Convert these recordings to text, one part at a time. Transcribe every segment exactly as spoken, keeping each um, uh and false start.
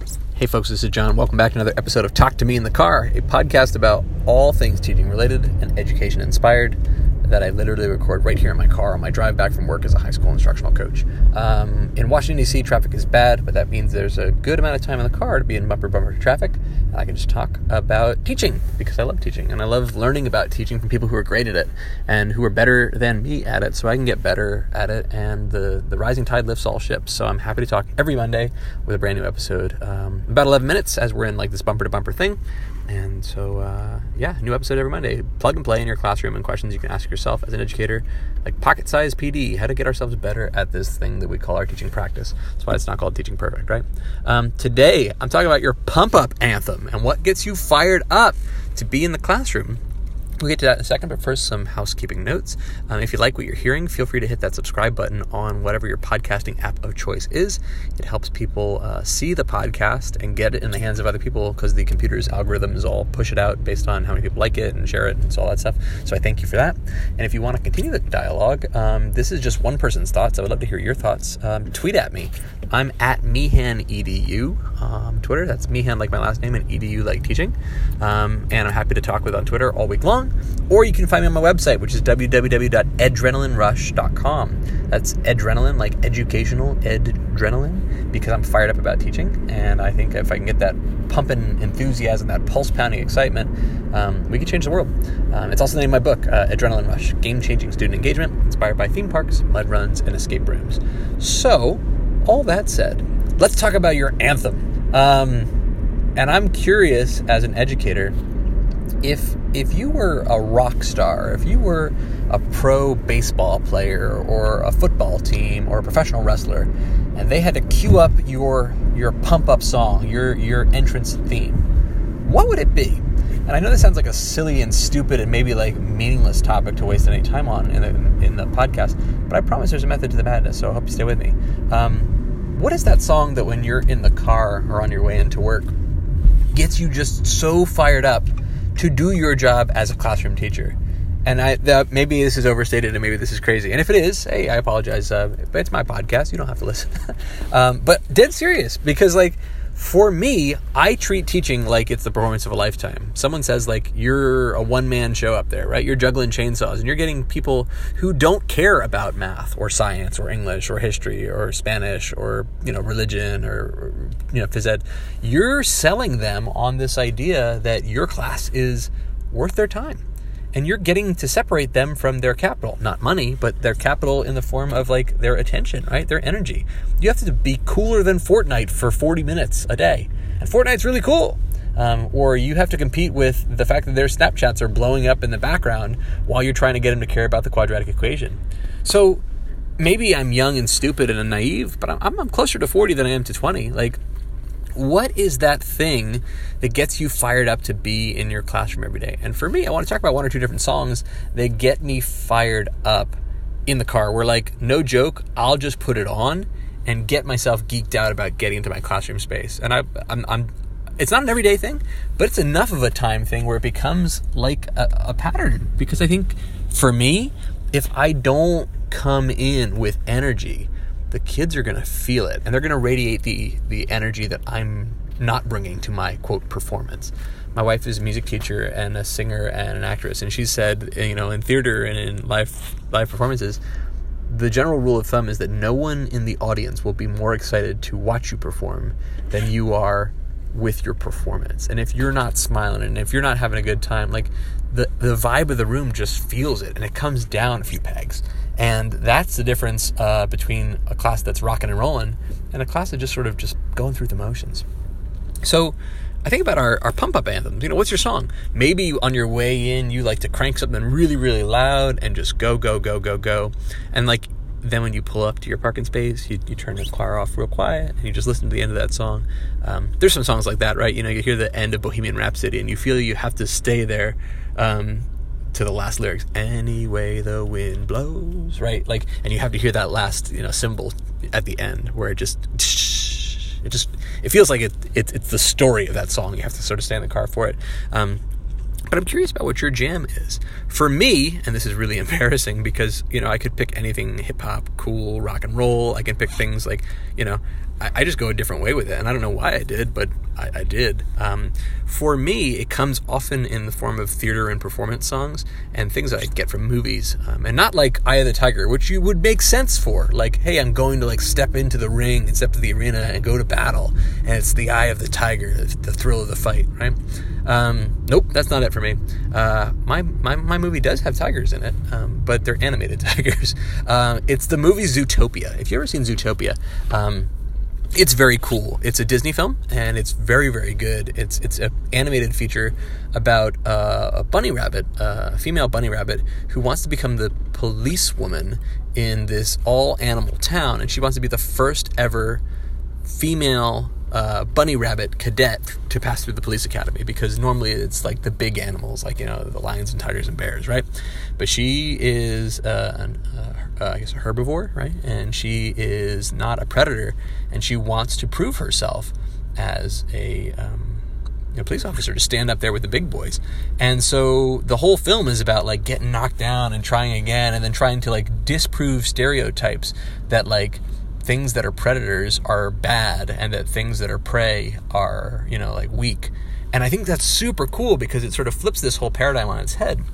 Hey folks, this is John. Welcome back to another episode of Talk to Me in the Car, a podcast about all things teaching related and education inspired that I literally record right here in my car on my drive back from work as a high school instructional coach. Um, in Washington, D C, traffic is bad, but that means there's a good amount of time in the car to be in bumper bumper traffic, and I can just talk about teaching because I love teaching, and I love learning about teaching from people who are great at it and who are better than me at it, so I can get better at it, and the, the rising tide lifts all ships. So I'm happy to talk every Monday with a brand new episode. Um, about eleven minutes as we're in like this bumper to bumper thing. And so, uh, yeah, new episode every Monday. Plug and play in your classroom and questions you can ask yourself as an educator, like pocket-sized P D, how to get ourselves better at this thing that we call our teaching practice. That's why it's not called Teaching Perfect, right? Um, today, I'm talking about your pump-up anthem and what gets you fired up to be in the classroom. We'll get to that in a second, but first, some housekeeping notes. Um, if you like what you're hearing, feel free to hit that subscribe button on whatever your podcasting app of choice is. It helps people uh, see the podcast and get it in the hands of other people because the computer's algorithms all push it out based on how many people like it and share it and so all that stuff. So I thank you for that. And if you want to continue the dialogue, um, this is just one person's thoughts. I would love to hear your thoughts. Um, tweet at me. I'm at MeehanEDU on Twitter. That's Meehan like my last name and edu like teaching. Um, and I'm happy to talk with on Twitter all week long. Or you can find me on my website, which is w w w dot edrenaline rush dot com. That's edrenaline, like educational edrenaline, because I'm fired up about teaching. And I think if I can get that pumping enthusiasm, that pulse-pounding excitement, um, we can change the world. Um, it's also the name of my book, uh, Adrenaline Rush, Game-Changing Student Engagement, inspired by theme parks, mud runs, and escape rooms. So, all that said, let's talk about your anthem. Um, and I'm curious, as an educator, if if you were a rock star, if you were a pro baseball player or a football team or a professional wrestler, and they had to cue up your your pump up song, your your entrance theme, what would it be? And I know this sounds like a silly and stupid and maybe like meaningless topic to waste any time on in the in the podcast, but I promise there's a method to the madness, so I hope you stay with me. Um, what is that song that when you're in the car or on your way into work gets you just so fired up to do your job as a classroom teacher? And I that maybe this is overstated and maybe this is crazy. And if it is, hey, I apologize. Uh, but it's my podcast. You don't have to listen. um, but dead serious, because like for me, I treat teaching like it's the performance of a lifetime. Someone says like you're a one-man show up there, right? You're juggling chainsaws and you're getting people who don't care about math or science or English or history or Spanish or, you know, religion or, or you know, phys ed. You're selling them on this idea that your class is worth their time. And you're getting to separate them from their capital, not money, but their capital in the form of like their attention, right? Their energy. You have to be cooler than Fortnite for forty minutes a day. And Fortnite's really cool. Um, or you have to compete with the fact that their Snapchats are blowing up in the background while you're trying to get them to care about the quadratic equation. So maybe I'm young and stupid and naive, but I'm, I'm closer to forty than I am to twenty. Like, what is that thing that gets you fired up to be in your classroom every day? And for me, I want to talk about one or two different songs that get me fired up in the car, where like, no joke, I'll just put it on and get myself geeked out about getting into my classroom space. And I, I'm, I'm it's not an everyday thing, but it's enough of a time thing where it becomes like a, a pattern. Because I think for me, if I don't come in with energy, the kids are going to feel it, and they're going to radiate the the energy that I'm not bringing to my, quote, performance. My wife is a music teacher and a singer and an actress, and she said, you know, in theater and in live, live performances, the general rule of thumb is that no one in the audience will be more excited to watch you perform than you are with your performance. And if you're not smiling and if you're not having a good time, like the, the vibe of the room just feels it, and it comes down a few pegs. And that's the difference uh, between a class that's rocking and rolling and a class that's just sort of just going through the motions. So I think about our, our pump-up anthems. You know, what's your song? Maybe on your way in, you like to crank something really, really loud and just go, go, go, go, go. And like, then when you pull up to your parking space, you, you turn the car off real quiet and you just listen to the end of that song. Um, there's some songs like that, right? You know, you hear the end of Bohemian Rhapsody and you feel you have to stay there um, to the last lyrics. Any way the wind blows, right? Like, and you have to hear that last, you know, cymbal at the end where it just, it just, it feels like it, it it's the story of that song. You have to sort of stay in the car for it. Um, But I'm curious about what your jam is. For me, and this is really embarrassing because, you know, I could pick anything hip-hop, cool, rock and roll. I can pick things like, you know, I, I just go a different way with it. And I don't know why I did, but I, I did. Um, for me, it comes often in the form of theater and performance songs and things that I get from movies. Um, and not like Eye of the Tiger, which you would make sense for. Like, hey, I'm going to like step into the ring and step to the arena and go to battle. And it's the eye of the tiger, the thrill of the fight, right? Um, nope, that's not it for me. Uh, my, my, my movie does have tigers in it, um, but they're animated tigers. Uh, it's the movie Zootopia. If you've ever seen Zootopia, um, it's very cool. It's a Disney film, and it's very, very good. It's it's an animated feature about uh, a bunny rabbit, uh, a female bunny rabbit, who wants to become the policewoman in this all-animal town, and she wants to be the first ever female uh, bunny rabbit cadet to pass through the police academy, because normally it's like the big animals, like, you know, the lions and tigers and bears, right? But she is uh, an, uh, uh, I guess a herbivore, right? And she is not a predator, and she wants to prove herself as a um, a police officer, to stand up there with the big boys. And so the whole film is about like getting knocked down and trying again, and then trying to like disprove stereotypes that like things that are predators are bad and that things that are prey are, you know, like weak. And I think that's super cool because it sort of flips this whole paradigm on its head.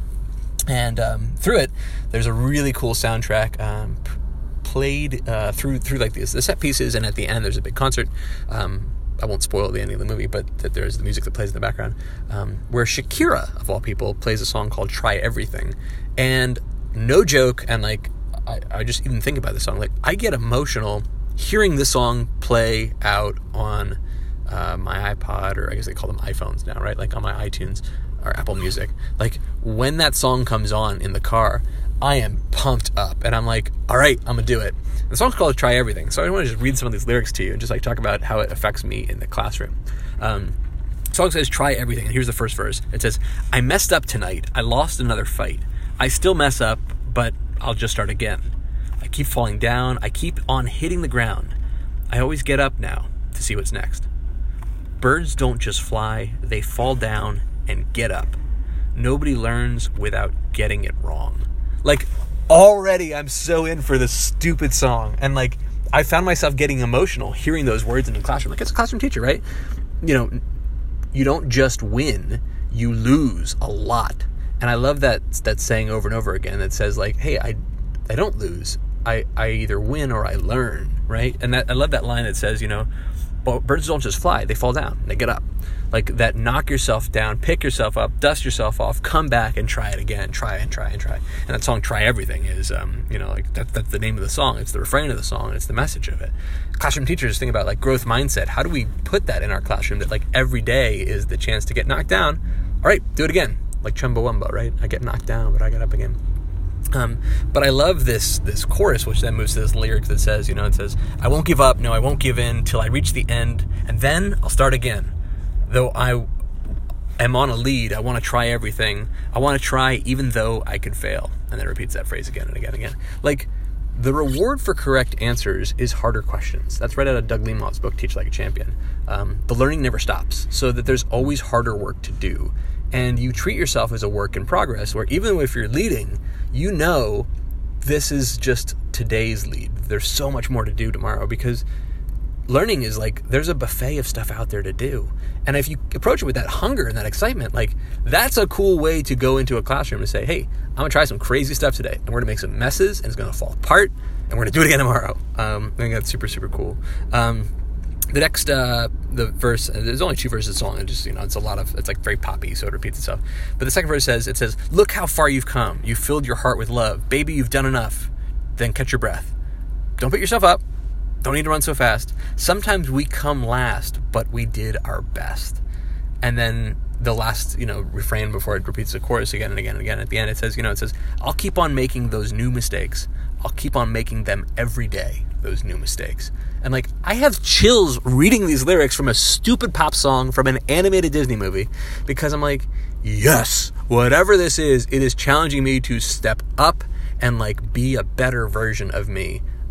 And um, through it, there's a really cool soundtrack um, p- played uh, through through like this, the set pieces, and at the end there's a big concert. Um, I won't spoil the ending of the movie, but that there's the music that plays in the background, um, where Shakira, of all people, plays a song called Try Everything. And no joke, and like, I, I just even think about this song, like, I get emotional hearing this song play out on uh, my iPod, or I guess they call them iPhones now, right? Like on my iTunes or Apple Music. Like, when that song comes on in the car, I am pumped up, and I'm like, all right, I'm gonna do it. The song's called Try Everything, so I want to just read some of these lyrics to you and just like talk about how it affects me in the classroom. Um, the song says, try everything, and here's the first verse. It says, I messed up tonight, I lost another fight. I still mess up, but I'll just start again. I keep falling down, I keep on hitting the ground. I always get up now to see what's next. Birds don't just fly, they fall down and get up. Nobody learns without getting it wrong. Like, already I'm so in for this stupid song. And like, I found myself getting emotional hearing those words in the classroom. Like, it's a classroom teacher, right? You know, you don't just win, you lose a lot. And I love that that saying over and over again that says like, hey, I I don't lose. I, I either win or I learn, right? And that I love that line that says, you know, well, birds don't just fly, they fall down, they get up. Like that, knock yourself down, pick yourself up, dust yourself off, come back and try it again, try and try and try. And that song, Try Everything, is, um, you know, like that, that's the name of the song. It's the refrain of the song, and it's the message of it. Classroom teachers think about like growth mindset. How do we put that in our classroom that like every day is the chance to get knocked down? All right, do it again. Like Chumbawamba, right? I get knocked down, but I get up again. Um, but I love this this chorus, which then moves to this lyric that says, you know, it says, I won't give up, no, I won't give in till I reach the end, and then I'll start again. Though I am on a lead, I want to try everything. I want to try even though I could fail. And then it repeats that phrase again and again and again. Like, the reward for correct answers is harder questions. That's right out of Doug Lemot's book, Teach Like a Champion. Um, the learning never stops, so that there's always harder work to do. And you treat yourself as a work in progress, where even if you're leading, you know this is just today's lead. There's so much more to do tomorrow, because learning is like, there's a buffet of stuff out there to do. And if you approach it with that hunger and that excitement, like, that's a cool way to go into a classroom and say, hey, I'm going to try some crazy stuff today, and we're going to make some messes, and it's going to fall apart, and we're going to do it again tomorrow. Um, I think that's super, super cool. Um, The next, uh, the verse, there's only two verses of the song, and just, you know, it's a lot of, it's like very poppy, so it repeats itself. But the second verse says, it says, look how far you've come. You've filled your heart with love. Baby, you've done enough. Then catch your breath. Don't put yourself up. Don't need to run so fast. Sometimes we come last, but we did our best. And then the last, you know, refrain before it repeats the chorus again and again and again. At the end, it says, you know, it says, I'll keep on making those new mistakes. I'll keep on making them every day, those new mistakes. And like, I have chills reading these lyrics from a stupid pop song from an animated Disney movie, because I'm like, yes, whatever this is, it is challenging me to step up and like be a better version of me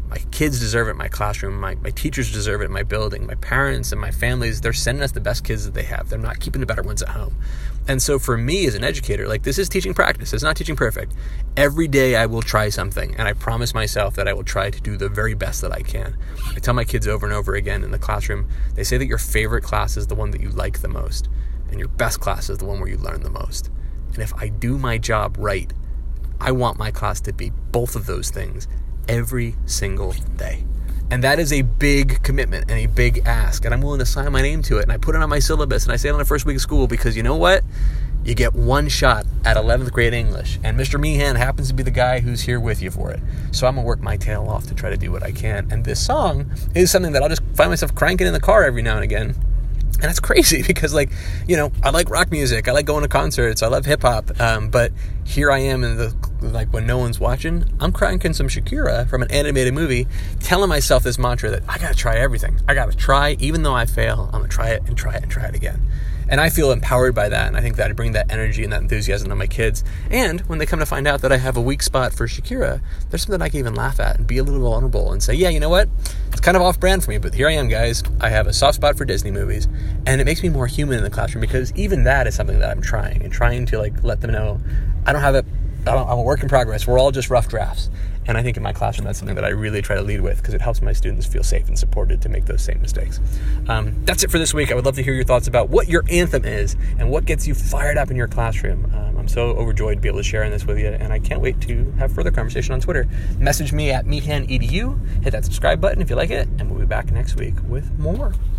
My kids deserve it in my classroom. My, my teachers deserve it in my building. My parents and my families, they're sending us the best kids that they have. They're not keeping the better ones at home. And so for me as an educator, like this is teaching practice. It's not teaching perfect. Every day I will try something, and I promise myself that I will try to do the very best that I can. I tell my kids over and over again in the classroom, they say that your favorite class is the one that you like the most, and your best class is the one where you learn the most. And if I do my job right, I want my class to be both of those things every single day. And that is a big commitment and a big ask. And I'm willing to sign my name to it. And I put it on my syllabus. And I say it on the first week of school because you know what? You get one shot at eleventh grade English. And Mister Meehan happens to be the guy who's here with you for it. So I'm going to work my tail off to try to do what I can. And this song is something that I'll just find myself cranking in the car every now and again. And that's crazy because, like, you know, I like rock music. I like going to concerts. I love hip-hop. Um, but here I am in the, like, when no one's watching, I'm cranking some Shakira from an animated movie, telling myself this mantra that I got to try everything. I got to try. Even though I fail, I'm going to try it and try it and try it again. And I feel empowered by that. And I think that I bring that energy and that enthusiasm to my kids. And when they come to find out that I have a weak spot for Shakira, there's something I can even laugh at and be a little vulnerable and say, yeah, you know what? It's kind of off brand for me, but here I am, guys. I have a soft spot for Disney movies. And it makes me more human in the classroom because even that is something that I'm trying and trying to like let them know I don't have it. I don't, I'm a work in progress. We're all just rough drafts. And I think in my classroom, that's something that I really try to lead with because it helps my students feel safe and supported to make those same mistakes. Um, that's it for this week. I would love to hear your thoughts about what your anthem is and what gets you fired up in your classroom. Um, I'm so overjoyed to be able to share in this with you, and I can't wait to have further conversation on Twitter. Message me at meehan edu. Hit that subscribe button if you like it, and we'll be back next week with more.